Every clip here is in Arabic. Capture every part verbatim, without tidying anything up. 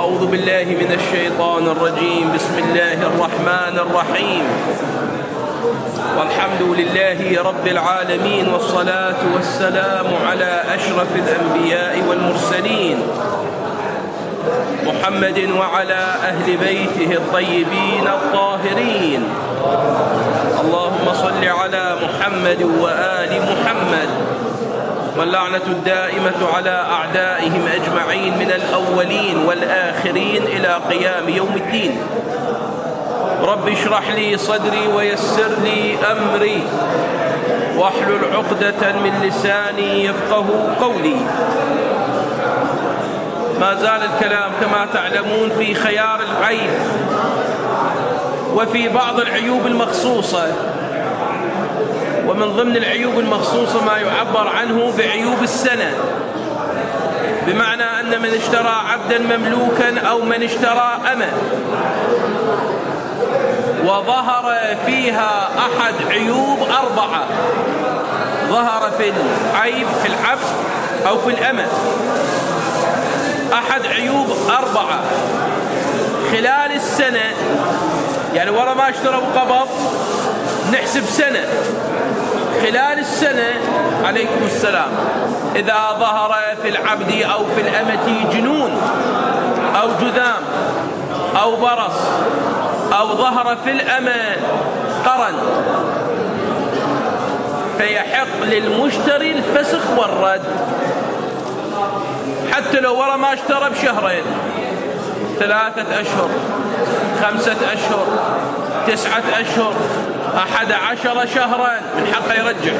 أعوذ بالله من الشيطان الرجيم. بسم الله الرحمن الرحيم. والحمد لله رب العالمين، والصلاة والسلام على أشرف الأنبياء والمرسلين محمد وعلى أهل بيته الطيبين الطاهرين. اللهم صل على محمد وآل محمد، واللعنة الدائمة على أعدائهم أجمعين من الأولين والآخرين إلى قيام يوم الدين. رب اشرح لي صدري ويسر لي أمري واحلل عقدة من لساني يفقه قولي. ما زال الكلام كما تعلمون في خيار العيب وفي بعض العيوب المخصوصة، ومن ضمن العيوب المخصوصة ما يعبر عنه بعيوب السنة، بمعنى أن من اشترى عبدا مملوكا أو من اشترى أمة وظهر فيها أحد عيوب أربعة، ظهر في العيب في العبد أو في الأمة أحد عيوب أربعة خلال السنة، يعني ورا ما اشتروا قبض نحسب سنة، خلال السنة عليكم السلام إذا ظهر في العبد أو في الأمة جنون أو جذام أو برص، أو ظهر في الأمة قرن، فيحق للمشتري الفسخ والرد، حتى لو ورا ما اشترى بشهرين، ثلاثة أشهر، خمسة أشهر، تسعة أشهر، أحد عشر شهرا، من حقه يرجع.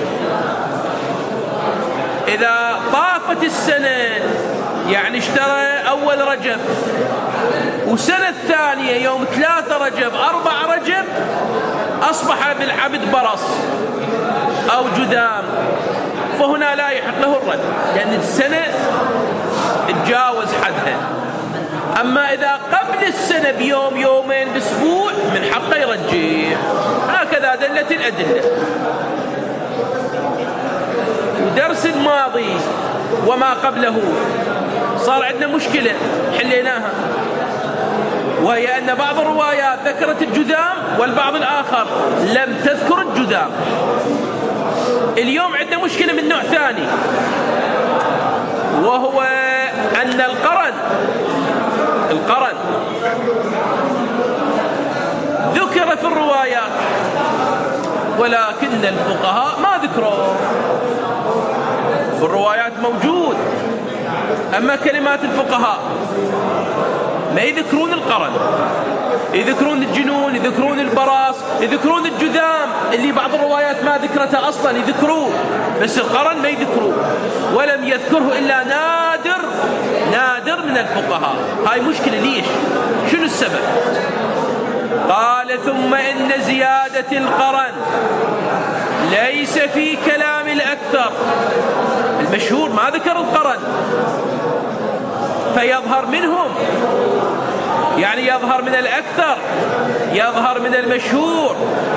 إذا طافت السنة، يعني اشترى أول رجب وسنة الثانية يوم ثلاثة رجب أربع رجب، أصبح بالعبد برص أو جذام، فهنا لا يحق له الرد، لأن السنة تجاوز حدها. أما إذا قبل السنة بيوم يومين بأسبوع من حقه يرجع. هكذا دلت الأدلة. الدرس الماضي وما قبله صار عندنا مشكلة حليناها، وهي أن بعض الروايات ذكرت الجذام والبعض الآخر لم تذكر الجذام. اليوم عندنا مشكلة من نوع ثاني، وهو أن القرن القرن ذكر في الروايات، ولكن الفقهاء ما ذكروه. بالروايات موجود، أما كلمات الفقهاء ما يذكرون القرن، يذكرون الجنون، يذكرون البراس، يذكرون الجذام اللي بعض الروايات ما ذكرتها أصلا يذكروه، بس القرن ما يذكروه، ولم يذكره إلا نادر نادر من الفقهاء. هاي مشكلة. ليش؟ شنو السبب؟ قال: ثم إن زيادة القرن ليس في كلام الأكثر. المشهور ما ذكر القرن، فيظهر منهم، يعني يظهر من الأكثر، يظهر من المشهور،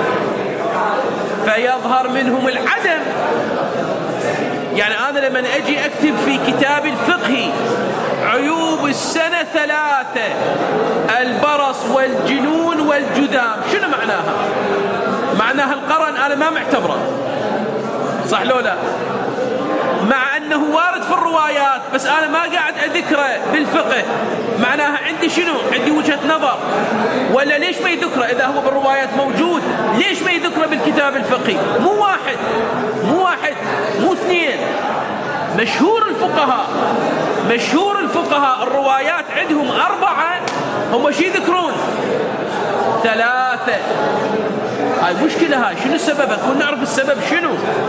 فيظهر منهم العدم. يعني أنا لما أجي أكتب في كتاب الفقه عيوب السنة ثلاثة: البرص والجنون والجذام، شنو معناها؟ معناها القرن أنا ما معتبره، صح لو لا؟ مع أنه وارد في الروايات، بس أنا ما قاعد أذكره بالفقه. معناها عندي شنو؟ عندي وجهة نظر. ولا ليش ما يذكره إذا هو بالروايات موجود؟ ليش ما يذكره بالكتاب الفقهي؟ مو واحد مو واحد مو اثنين، مشهور الفقهاء مشهور الفقهاء الروايات عندهم أربعة، هم شي يذكرون ثلاثة. هاي مشكلة. هاي شنو السبب؟ كنا نعرف السبب شنو.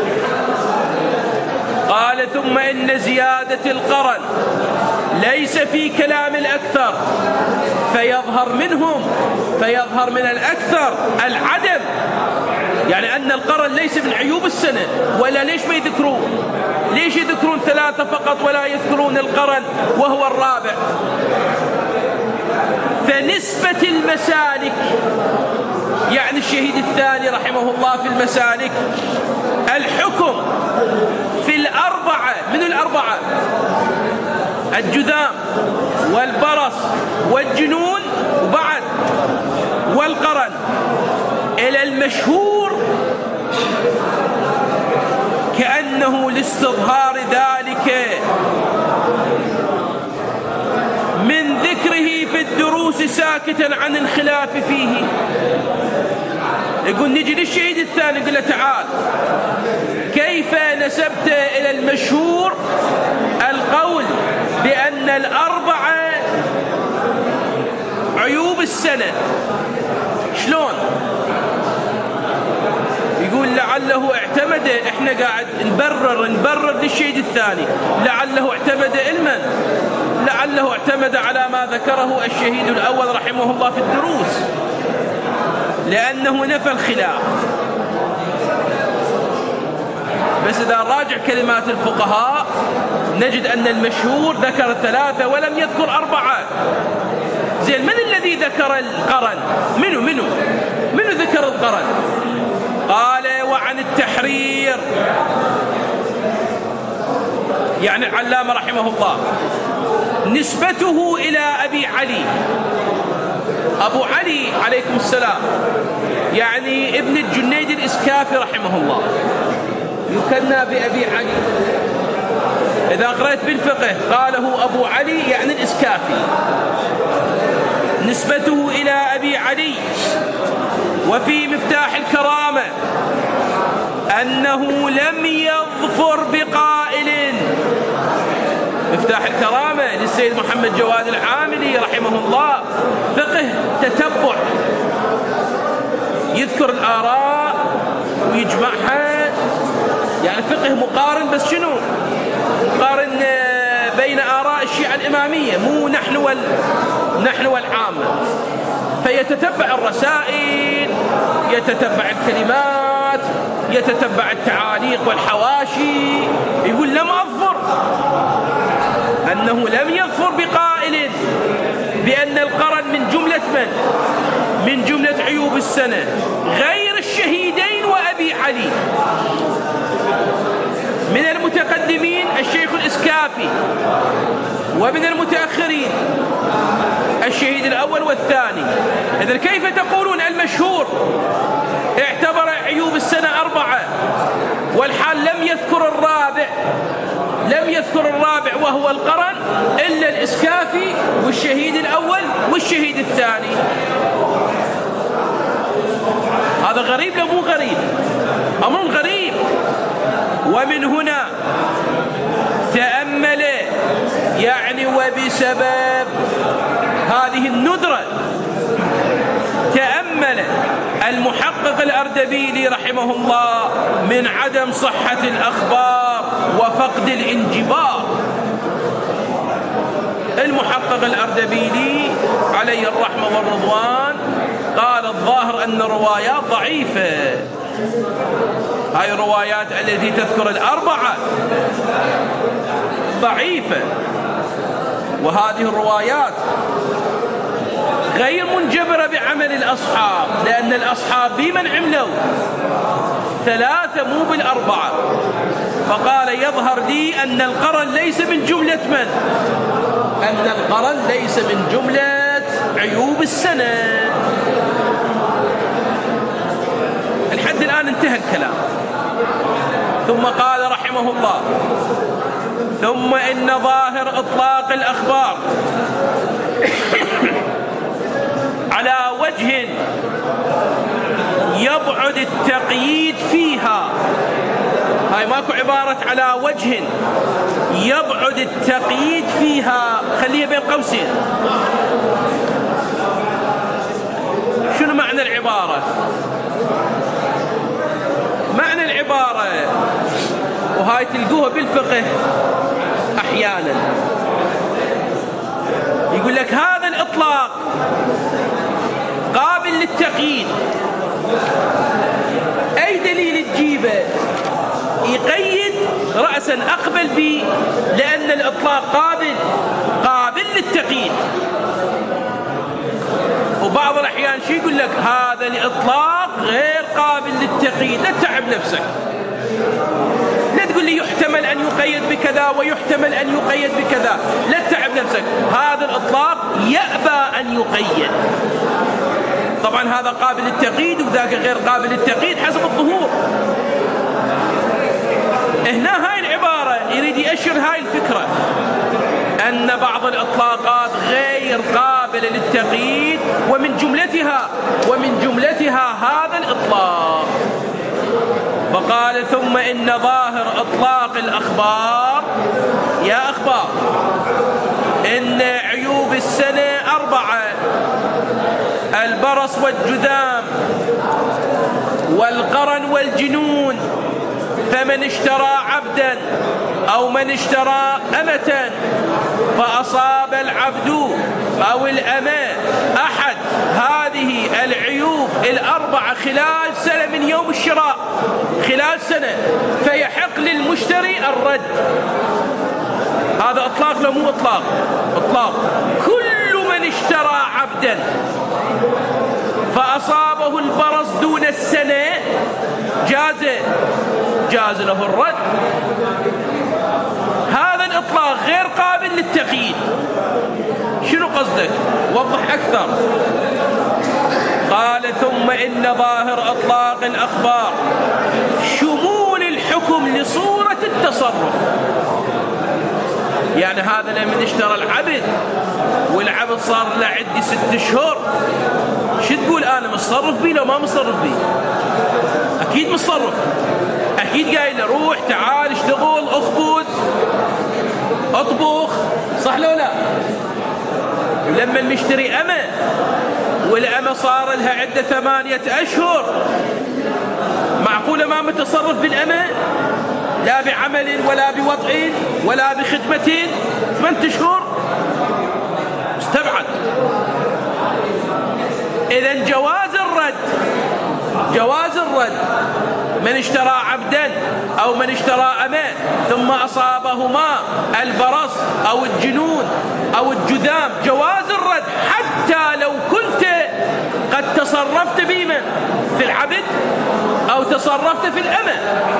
قال: ثم إن زيادة القرن ليس في كلام الأكثر، فيظهر منهم فيظهر من الأكثر العدم، يعني أن القرن ليس من عيوب السنة. ولا ليش ما يذكرون؟ ليش يذكرون ثلاثة فقط ولا يذكرون القرن وهو الرابع؟ فنسبة المسالك، يعني الشهيد الثاني رحمه الله في المسالك، الحكم في الأربعة، من الأربعة الجذام والبرص والجنون وبعد والقرن، إلى المشهور كأنه لاستظهار ذلك من ذكره في الدروس ساكتا عن الخلاف فيه. يقول نجي للشهيد الثاني يقول له تعال، كيف نسبت إلى المشهور القول بأن الأربعة عيوب السنة؟ شلون؟ يقول لعله اعتمد، احنا قاعد نبرر نبرر للشهيد الثاني، لعله اعتمد علما، لعله اعتمد على ما ذكره الشهيد الأول رحمه الله في الدروس، لأنه نفى الخلاف. بس إذا راجع كلمات الفقهاء نجد أن المشهور ذكر ثلاثة ولم يذكر أربعة. زين، من الذي ذكر القرن؟ منو منو منو ذكر القرن؟ قال وعن التحرير، يعني العلامة رحمه الله نسبته إلى أبي علي. أبو علي عليكم السلام يعني ابن الجنيد الإسكافي رحمه الله، يكنى بأبي علي. إذا قرأت بالفقه قاله أبو علي يعني الإسكافي. نسبته إلى أبي علي. وفي مفتاح الكرامة أنه لم يظفر بقائل. مفتاح الكرامة للسيد محمد جواد العاملي رحمه الله، فقه تتبع، يذكر الآراء ويجمعها، يعني فقه مقارن. بس شنو؟ مقارن بين آراء الشيعة الإمامية، مو نحن وال نحن والعامة. فيتتبع الرسائل، يتتبع الكلمات، يتتبع التعاليق والحواشي. يقول لم أظفر، أنه لم يظفر بقائل بأن القرن من جملة من؟ من جملة عيوب السنة، غير الشهيدين وأبي علي. من المتقدمين الشيخ الإسكافي، ومن المتأخرين الشهيد الأول والثاني. إذن كيف تقولون المشهور اعتبر عيوب السنة أربعة والحال لم يذكر الرابع، لم يذكر الرابع وهو القرن إلا الإسكافي والشهيد الأول والشهيد الثاني؟ هذا غريب لو مو غريب؟ أمر غريب. ومن هنا تأمل، يعني وبسبب هذه الندرة تأمل المحقق الأردبيلي رحمه الله من عدم صحة الأخبار وفقد الانجبار. المحقق الأردبيلي عليه الرحمة والرضوان قال الظاهر أن الروايات ضعيفة، هاي الروايات التي تذكر الأربعة ضعيفة، وهذه الروايات غير منجبرة بعمل الأصحاب، لأن الأصحاب بمن عملوا؟ ثلاثة مو بالأربعة. فقال يظهر لي أن القرن ليس من جملة من؟ أن القرن ليس من جملة عيوب السنة. الحد الآن انتهى الكلام. ثم قال رحمه الله ثم إن ظاهر إطلاق الأخبار على وجه يبعد التقييد فيها، هاي ماكو عبارة على وجه يبعد التقييد فيها، خليها بين قوسين. شنو معنى العبارة؟ معنى العبارة، وهاي تلقوها بالفقه أحيانا، يقول لك هذا الإطلاق قابل للتقييد. أي دليل تجيبه يقيد رأسا أقبل به، لأن الإطلاق قابل قابل للتقييد. وبعض الأحيان شي يقول لك هذا الإطلاق غير قابل للتقييد، لا تتعب نفسك، لا تقول لي يحتمل أن يقيد بكذا ويحتمل أن يقيد بكذا، لا تتعب نفسك. هذا الإطلاق يأبى أن يقيد. طبعا هذا قابل للتقييد وذاك غير قابل للتقييد حسب الظهور. هنا هاي العبارة يريد يأشر هاي الفكرة، أن بعض الإطلاقات غير قابلة للتقييد، ومن جملتها ومن جملتها هذا الإطلاق. فقال ثم إن ظاهر إطلاق الأخبار، يا أخبار إن عيوب السنة أربعة: البرص والجذام والقرن والجنون. فمن اشترى عبدا أو من اشترى أمة فأصاب العبد أو الأمة أحد هذه العيوب الأربعة خلال سنة من يوم الشراء، خلال سنة، فيحق للمشتري الرد. هذا إطلاق لا مو إطلاق؟ إطلاق. كل من اشترى عبدا فأصابه البرص دون السنة جاز جاز له الرد. هذا الإطلاق غير قابل للتقييد. شنو قصدك؟ وضح أكثر. قال ثم إن ظاهر إطلاق الأخبار شمول الحكم لصورة التصرف. يعني هذا لمن اشترى العبد والعبد صار له عندي ست شهور، شو تقول أنا متصرف بيه لو ما متصرف بيه؟ أكيد متصرف. أكيد قايل له روح تعال اشتغل اخبز اطبخ، صح لو لا؟ لما نشتري أمة والأمة صار لها عدة ثمانية أشهر، معقولة ما متصرف بالأمة؟ لا بعمل ولا بوضع ولا بخدمة، ثمانية أشهر استبعد. إذن جواز الرد، جواز الرد من اشترى عبدا أو من اشترى أمة ثم أصابهما البرص أو الجنون أو الجذام، جواز الرد حتى لو كنت قد تصرفت بمن في العبد أو تصرفت في الأمة.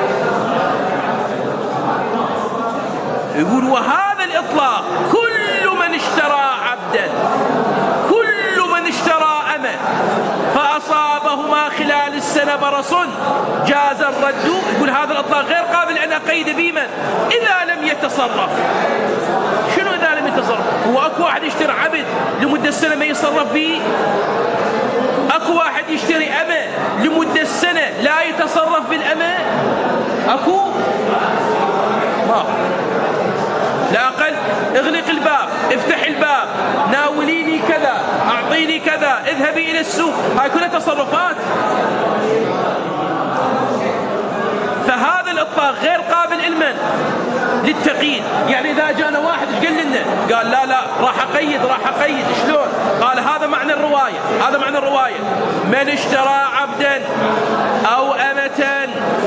يقول وهذا الإطلاق كل من اشترى عبدا، كل من اشترى أمة فأصابهما خلال السنة برص جاز الرد. يقول هذا الإطلاق غير قابل أن أقيد بمن إذا لم يتصرف. شنو إذا لم يتصرف؟ هو أكو واحد يشتري عبد لمدة سنة ما يتصرف به؟ أكو واحد يشتري أمة لمدة سنة لا يتصرف بالأمة؟ أكو؟ ما لا أقل اغلق الباب، افتح الباب، ناوليني كذا، أعطيني كذا، اذهبي إلى السوق، هاي كلها تصرفات. فهذا الإطلاق غير قابل المن للتقييد. يعني إذا جانا واحد ايش قال لنا؟ قال لا لا راح أقيد راح أقيد. شلون؟ قال هذا معنى الرواية، هذا معنى الرواية: من اشترى عبدا أو أمة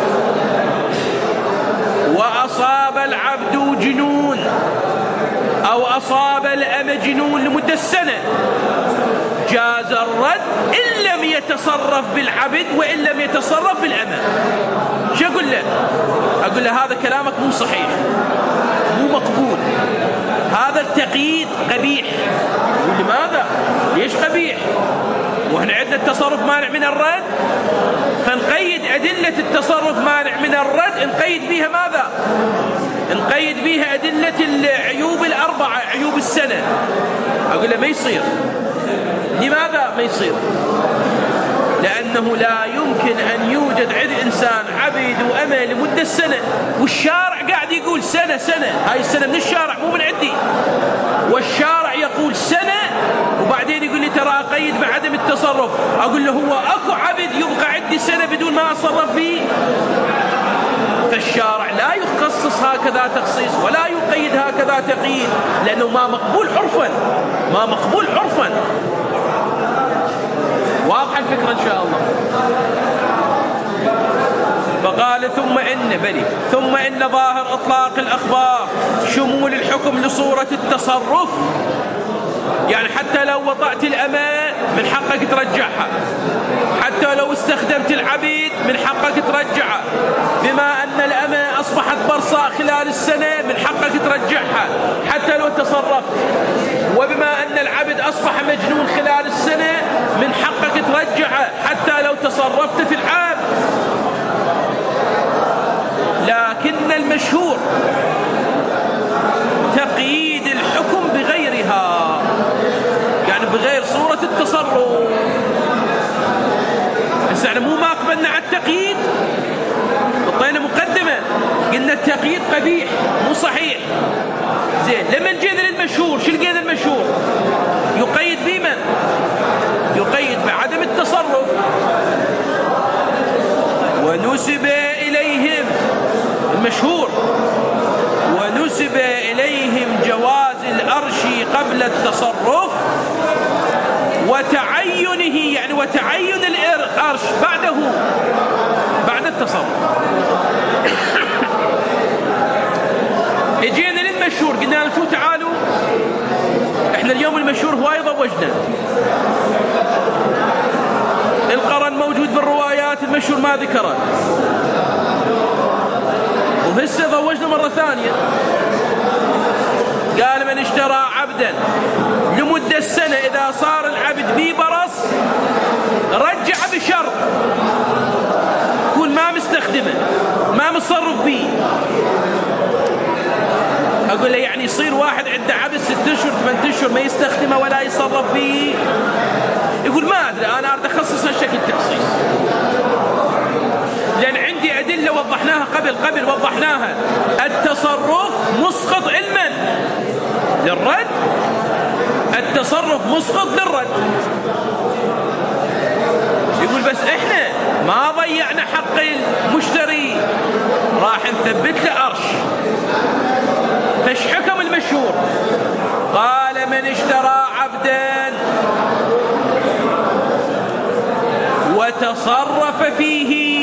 وأصاب العبد جنون أو أصاب الأمة جنون لمدة سنة جاز الرد إن لم يتصرف بالعبد وإن لم يتصرف بالأمة. شو أقول له؟ أقول له هذا كلامك مو صحيح، مو مقبول، هذا التقييد قبيح. يقول لماذا؟ ليش قبيح؟ وإحنا عندنا التصرف مانع من الرد، فنقيد أدلة التصرف مانع من الرد، نقيد بها ماذا؟ نقيد بها أدلة العيوب الأربعة، عيوب السنة. أقول له ما يصير. لماذا ما يصير؟ لأنه لا يمكن أن يوجد عند إنسان عبيد وأمة لمدة سنة، والشارع قاعد يقول سنة سنة، هاي السنة من الشارع مو من عندي، والشارع يقول سنة وبعدين يقول لي ترى أقيد بعدم التصرف. أقول له هو أكو عبد يبقى عندي سنة بدون ما أتصرف به؟ فالشارع لا يخصص هكذا تخصيص ولا يقيد هكذا تقييد، لأنه ما مقبول عرفا، ما مقبول عرفا. واضح الفكرة إن شاء الله. فقال ثم إن بلي ثم إن ظاهر إطلاق الأخبار شمول الحكم لصورة التصرف. يعني حتى لو وطأت الأمة من حقك ترجعها، حتى لو استخدمت العبيد من حقك ترجعها، بما أن الأمة أصبحت برصاء خلال السنة من حقك ترجعها حتى لو تصرفت. وبما أن العبد أصبح مجنون خلال السنة من حقك ترجعه حتى لو تصرفت في العام. لكن المشهور تقييد الحكم بغيرها، يعني بغير صورة التصرف. بس احنا مو ما قبلنا على التقييد، حطينا مقدمة قلنا التقييد قبيح مو صحيح. زين، لما جينا للمشهور شو لقينا المشهور؟ يقيد بمن؟ يقيد بعدم التصرف. ونسب إليهم المشهور ونسب إليهم جواز الأرش قبل التصرف وتعينه، يعني وتعين الأرش بعده بعد التصرف. اجينا للمشهور قلنا له شو تعالوا احنا اليوم المشهور هواي ضوجنا، القرن موجود بالروايات، المشهور ما ذكره، وهسه ضوجنا مرة ثانية. قال من اشترى عبدا لمدة السنة إذا صار العبد بي برص رجع بشرط يكون ما مستخدمه ما متصرف بيه. أقول له يعني يصير واحد عنده عبد ست أشهر ثمان أشهر ما يستخدمه ولا يتصرف بيه؟ يقول ما أدري، أنا أريد أخصص هالشكل تخصيص، لأن عندي أدلة وضحناها قبل قبل وضحناها. التصرف مسقط علما للرد، التصرف مسقط للرد. يقول بس إحنا ما ضيعنا حق المشتري، راح نثبت له أرش. فايش حكم المشهور؟ قال من اشترى عبدا وتصرف فيه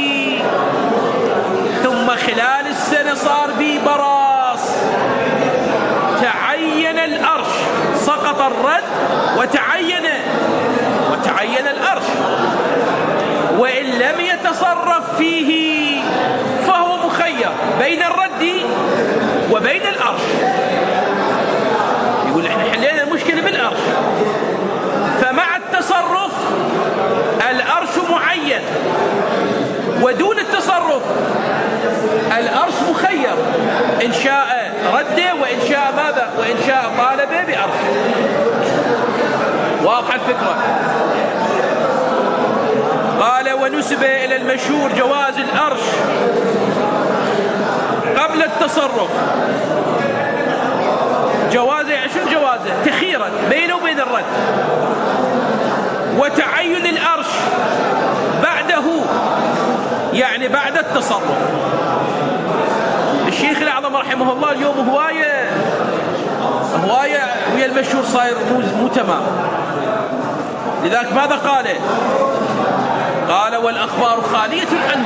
ثم خلال السنة صار بي براس تعين الأرش، سقط الرد وتعين وتعين الأرش. وإن لم يتصرف فيه فهو مخير بين الرد وبين الأرش. يقول احنا حلينا المشكلة بالأرش، فمع التصرف الأرش معين ودون التصرف الأرش مخير، إن شاء رده وإن شاء ماذا وإن شاء طالبه بأرش. واضحة الفكرة؟ قال ونسب إلى المشهور جواز الأرش قبل التصرف. جوازه يعني شو جوازه؟ تخيرا بينه وبين الرد، وتعين الأرش بعده يعني بعد التصرف. الشيخ الأعظم رحمه الله اليوم هواية هواية ويا المشهور صاير مو تمام. لذلك ماذا قال؟ قال والأخبار خالية عنه.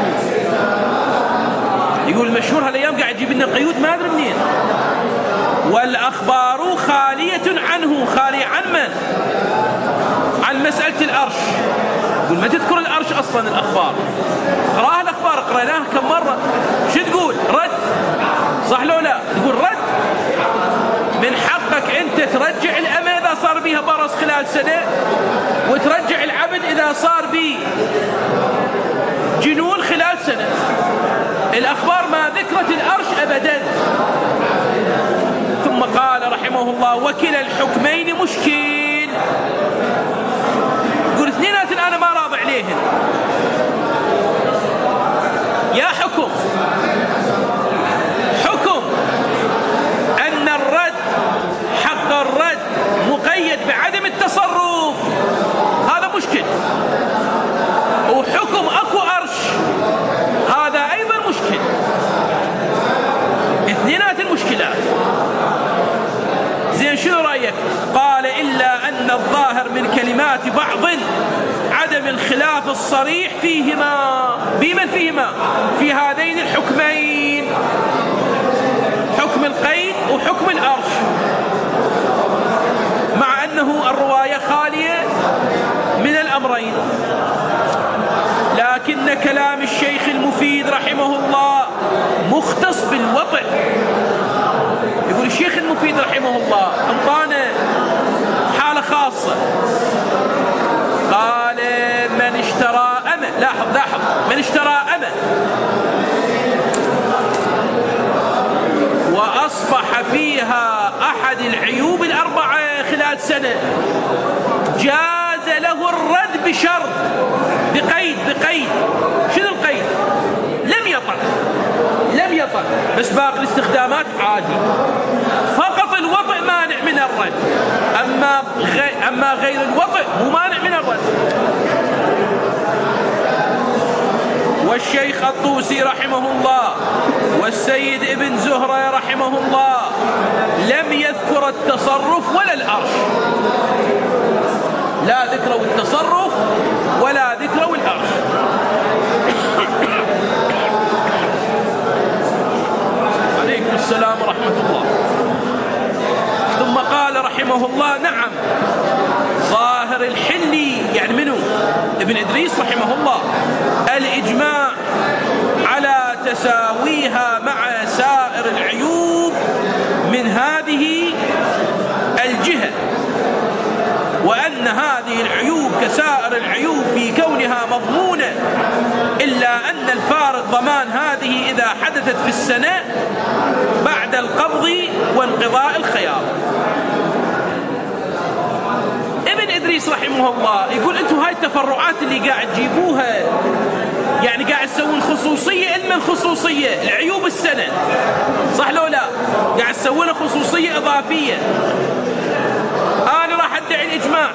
يقول المشهور هالأيام قاعد يجيب لنا قيود ما أدري منين. والأخبار خالية عنه، خالية عن من؟ عن مسألة الأرش. يقول ما تذكر الأرش أصلا الأخبار، قراها الأخبار قرأناها كم مرة. شو تقول؟ رد، صح لو لا؟ تقول رد. من حقك أنت ترجع الأمة إذا صار بيها برص خلال سنة، وترجع العبد إذا صار بيه جنون خلال سنة. الأخبار ما ذكرت الأرش أبدا. ثم قال رحمه الله وكلا الحكمين مشكل. يقول اثنينات أنا ما راضي عليهن. يا حكم حكم أن الرد حق الرد مقيد بعدم التصرف، هذا مشكل. وحكم أكو أرش، هذا أيضا مشكل. اثنينات المشكلات. زين شنو رأيك؟ قال إلا أن الظاهر من كلمات بعض عدم الخلاف الصريح فيهما. بمن فيهما؟ في هذين الحكمين، حكم القيد وحكم الأرش، مع أنه الرواية خالية من الأمرين. لكن كلام الشيخ المفيد رحمه الله مختص بالوطء المفيد رحمه الله انطانا حالة خاصة، قال من اشترى أمة، لاحظ لاحظ من اشترى أمة وأصبح فيها أحد العيوب الأربعة خلال سنة، جاز له الرد بشرط، بقيد بقيد شنو القيد؟ لم يطع لم يطع بس باقي الاستخدامات عادي، فقط الوطئ مانع من الرد، أما غير, أما غير الوطئ مو مانع من الرد. والشيخ الطوسي رحمه الله والسيد ابن زهرة رحمه الله لم يذكر التصرف ولا الأرش، لا ذكروا التصرف ولا ذكروا الأرش. عليكم السلام ورحمة الله. ثم قال رحمه الله نعم ظاهر الحلي، يعني منه ابن إدريس رحمه الله، الإجماع على تساويها مع سائر العيوب من هذه الجهة، وأن هذه العيوب كسائر العيوب في كونها مضمونة، إلا أن الفارق ضمان هذه إذا حدثت في السنة بعد القبض وانقضاء الخيار. ابن إدريس رحمه الله يقول أنتم هاي التفرعات اللي قاعد تجيبوها يعني قاعد تسوون خصوصية علم الخصوصية العيوب السنة، صح لو لا؟ قاعد تسوون خصوصية إضافية. أنا راح أدعي الإجماع،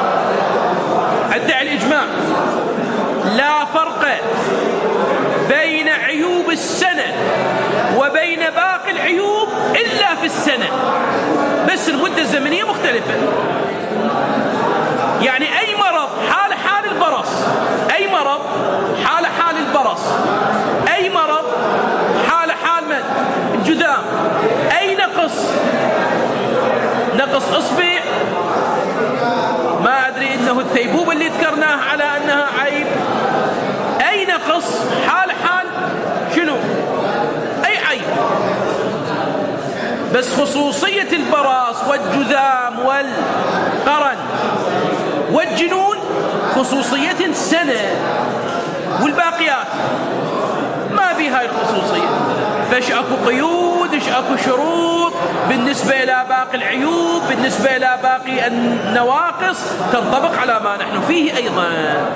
أدعي الإجماع لا فرق بين عيوب السنة وبين باقي العيوب إلا في السنة، بس المدة الزمنية مختلفة. يعني أي مرض حال حال البرص، أي مرض حال حال البرص، أي مرض حال حال من الجذام، أي نقص نقص إصبع، ما أدري إنه الثيبوبة اللي ذكرناه على أنها عيب، أي نقص حال حال شنو أي عيب. بس خصوصية البراس والجذام والقرن والجنون خصوصية سنة، والباقيات ما بها الخصوصية. فاش اكو قيود، ايش اكو شروط بالنسبة إلى باقي العيوب، بالنسبة إلى باقي النواقص تنطبق على ما نحن فيه أيضا.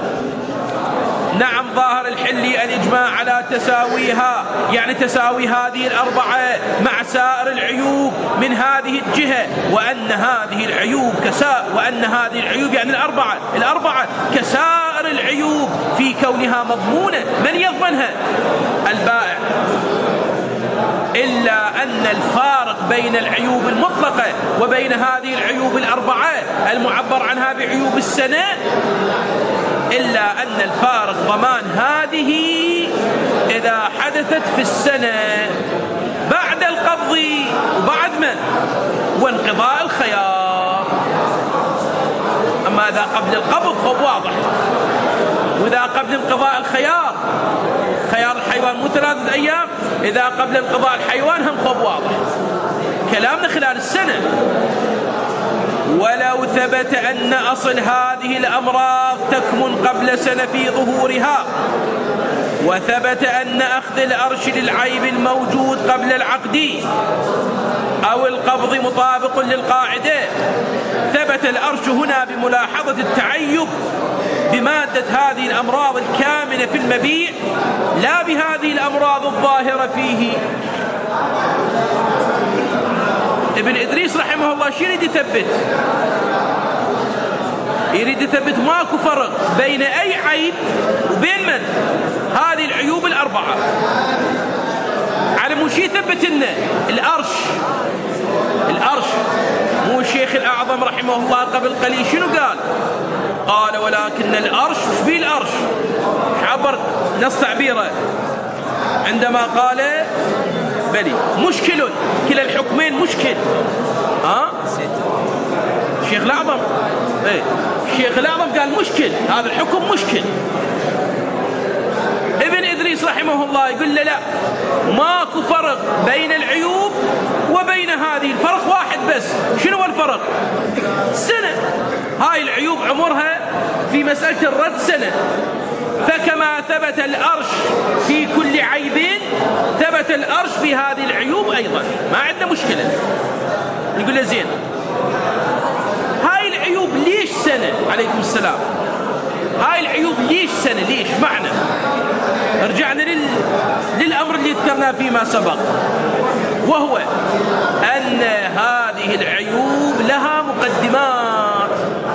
نعم ظاهر الحلي الإجماع على تساويها، يعني تساوي هذه الأربعة مع سائر العيوب من هذه الجهة، وأن هذه العيوب كسائر، وأن هذه العيوب يعني الأربعة الأربعة كسائر العيوب في كونها مضمونة. من يضمنها؟ البائع. إلا أن الفارق بين العيوب المطلقة وبين هذه العيوب الأربعة المعبر عنها بعيوب السنة، إلا أن الفارق ضمان هذه إذا حدثت في السنة بعد القبض وبعد من وانقضاء الخيار. أما إذا قبل القبض فهو واضح، وإذا قبل انقضاء الخيار، خيار الحيوان مو ثلاثة أيام، إذا قبل انقضاء الحيوان هم خب واضح. كلامنا خلال السنة. ولو ثبت أن أصل هذه الأمراض تكمن قبل سنة في ظهورها، وثبت أن أخذ الأرش للعيب الموجود قبل العقد أو القبض مطابق للقاعدة، ثبت الأرش هنا بملاحظة التعيب بمادة هذه الأمراض الكامنة في المبيع لا بهذه الأمراض الظاهرة فيه. ابن إدريس رحمه الله شو يريد يثبت؟ يريد يثبت ماكو فرق بين أي عيب وبين من؟ هذه العيوب الأربعة. على مو شي يثبت لنا الأرش. الأرش مو الشيخ الأعظم رحمه الله قبل قليل شنو قال؟ قال ولكن الأرش، وش بيه الأرش؟ عبر نص تعبيره عندما قال بلي مشكل، كلا الحكمين مشكل. ها الشيخ الأعظم ايه الشيخ الأعظم قال مشكل، هذا الحكم مشكل. ابن إدريس إدريس رحمه الله يقول له لا، ماكو فرق بين العيوب وبين هذه، الفرق واحد بس. شنو هو الفرق؟ سنة. هاي العيوب عمرها في مسألة الرد سنة، فكما ثبت الأرش في كل عيب ثبت الأرش في هذه العيوب أيضا، ما عندنا مشكلة. نقول له زين، هاي العيوب ليش سنة؟ عليكم السلام. هاي العيوب ليش سنة؟ ليش؟ معنى رجعنا لل... للأمر اللي ذكرناه فيما سبق، وهو أن هذه العيوب لها مقدمات.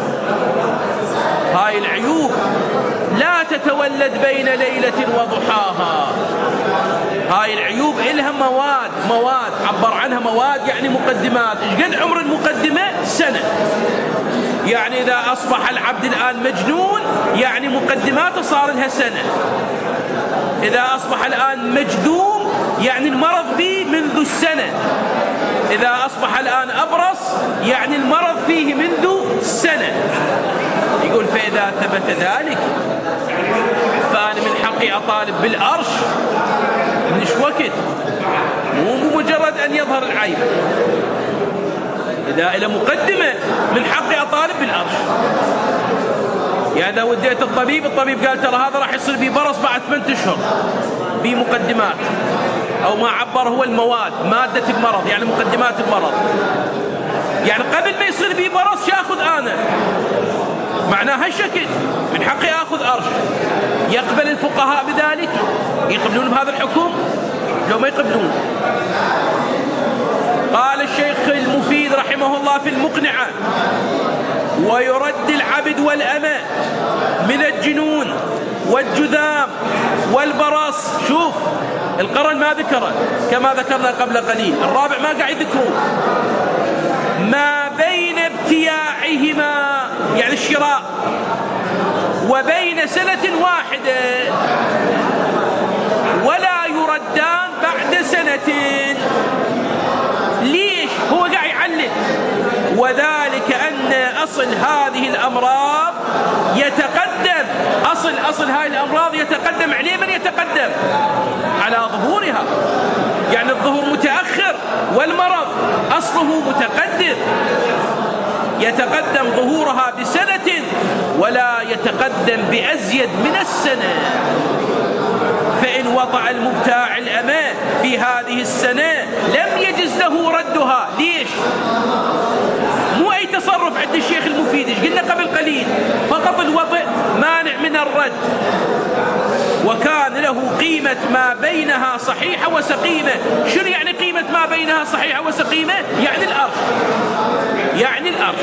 هاي العيوب لا تتولد بين ليلة وضحاها. هاي العيوب إلها مواد، مواد عبر عنها مواد يعني مقدمات. إيش قد عمر المقدمة؟ سنة. يعني إذا أصبح العبد الآن مجنون يعني مقدماته صار لها سنة. إذا أصبح الآن مجذوم يعني المرض به منذ السنة. إذا أصبح الآن أبرص يعني المرض فيه منذ سنة. يقول فإذا ثبت ذلك فأنا من حقي أطالب بالأرش منش وقت، مو بمجرد أن يظهر العيب. إذا إلى مقدمة من حقي أطالب بالأرش. يعني إذا وديت الطبيب، الطبيب قال ترى هذا راح يصير بي برص بعد ثمانية أشهر بمقدمات، أو ما عبر هو المواد، مادة المرض يعني مقدمات المرض. يعني قبل ما يصير بي برص يأخذ أنا، معناها هالشكل من حقي أخذ أرش. يقبل الفقهاء بذلك؟ يقبلون بهذا الحكم؟ لو ما يقبلون. قال الشيخ المفيد رحمه الله في المقنعة: ويرد العبد والأمة من الجنون والجذام والبرص. شوف القرن ما ذكره كما ذكرنا قبل قليل، الرابع ما قاعد يذكره. ما بين ابتياعهما يعني الشراء وبين سنة واحدة، ولا يردان بعد سنتين. ليش؟ هو قاعد يعلل. وذلك أن أصل هذه الأمراض يتقدم، أصل أصل هذه الأمراض يتقدم عليه من يتقدم على ظهورها. يعني الظهور متأخر والمرض أصله متقدم، يتقدم ظهورها بسنة ولا يتقدم بأزيد من السنة. فإن وطأ المبتاع الأمان في هذه السنة لم يجز له ردها. ليش؟ مو أي تصرف عند الشيخ المفيد، قلنا قبل قليل فقط الوطئ مانع من الرد، وكان له قيمة ما بينها صحيحة وسقيمة. شنو يعني قيمة ما بينها صحيحة وسقيمة؟ يعني الأرش، يعني الأرش.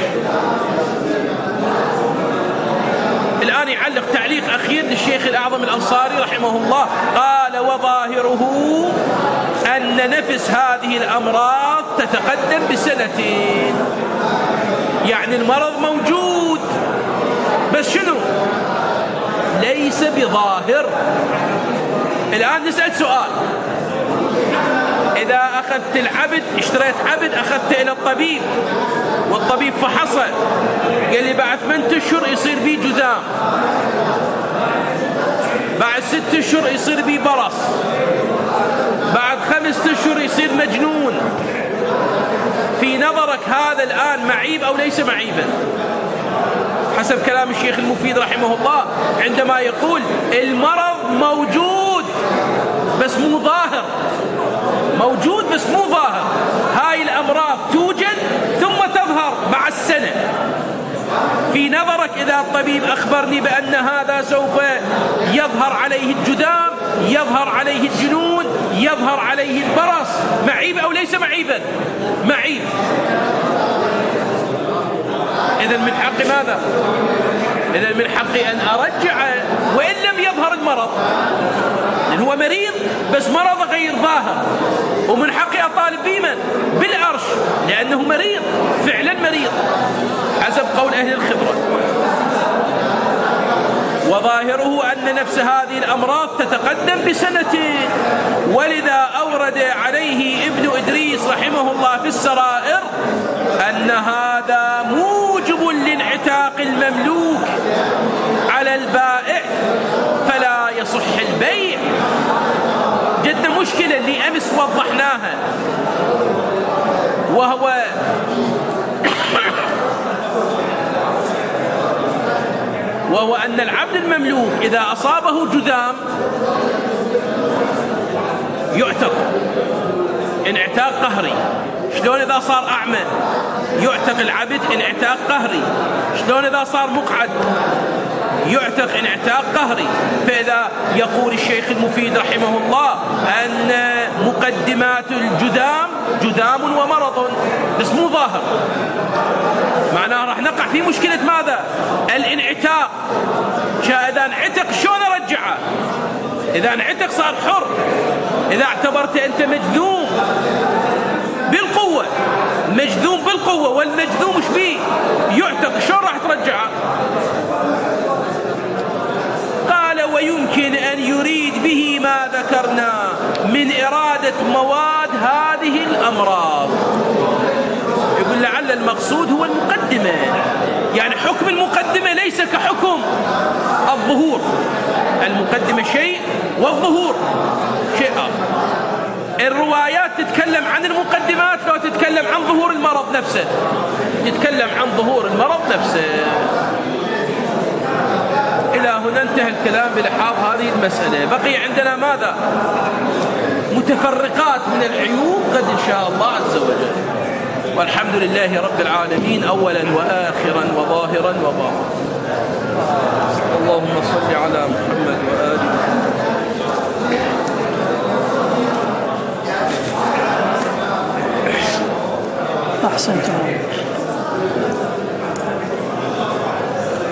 الآن يعلق تعليق أخير للشيخ الأعظم الأنصاري رحمه الله، قال: وظاهره أن نفس هذه الأمراض تتقدم بسنتين. يعني المرض موجود بس شنو؟ ليس بظاهر. الآن نسأل سؤال: إذا أخذت العبد، اشتريت عبد أخذته إلى الطبيب والطبيب فحصه قال لي بعد ثمانية أشهر يصير بي جذام، بعد ستة أشهر يصير بي برص، بعد خمسة أشهر يصير مجنون. في نظرك هذا الآن معيب أو ليس معيبا؟ حسب كلام الشيخ المفيد رحمه الله عندما يقول المرض موجود بس مو ظاهر، موجود بس مو ظاهر. هاي الأمراض توجد ثم تظهر مع السنة. في نظرك إذا الطبيب أخبرني بأن هذا سوف يظهر عليه الجذام، يظهر عليه الجنون، يظهر عليه البرص، معيب أو ليس معيبا؟ معيب. إذن من حقي ماذا؟ إذن من حقي أن أرجع وإن لم يظهر المرض، لأن هو مريض بس مرض غير ظاهر، ومن حقي أطالب بمن؟ بالأرش، لأنه مريض فعلا مريض حسب قول أهل الخبرة. وظاهره أن نفس هذه الأمراض تتقدم بسنتين، ولذا أورد عليه ابن إدريس رحمه الله في السرائر أن هذا موجب لانعتاق المملوك على البائع، فلا يصح البيع المشكلة اللي أمس وضحناها، وهو وهو أن العبد المملوك إذا أصابه جذام يعتق انعتاق قهري. شلون إذا صار أعمى يعتق العبد انعتاق قهري؟ شلون إذا صار مقعد يعتق انعتاق قهري؟ فإذا يقول الشيخ المفيد رحمه الله أن مقدمات الجذام جذام ومرض، بس مو ظاهر، معناه راح نقع في مشكلة ماذا؟ الانعتاق. إذا انعتق شلون أرجعه؟ إذا انعتق صار حر. إذا اعتبرت أنت مجذوم بالقوة، مجذوم بالقوة، والمجذوم مش بيه يعتق، شلون راح ترجعه؟ قال ويمكن أن يريد به ما ذكرنا من إرادة مواد هذه الأمراض. يقول لعل المقصود هو المقدمة، يعني حكم المقدمة ليس كحكم الظهور. المقدمة شيء والظهور شيء آخر. الروايات تتكلم عن المقدمات لو تتكلم عن ظهور المرض نفسه، تتكلم عن ظهور المرض نفسه. إلى هنا انتهى الكلام بلحاظ هذه المسألة. بقي عندنا ماذا؟ متفرقات من العيوب قد إن شاء الله عز وجل. والحمد لله رب العالمين أولا وآخرا وظاهرا وباطنا. اللهم صل على محمد وآل محمد. أحسنتم.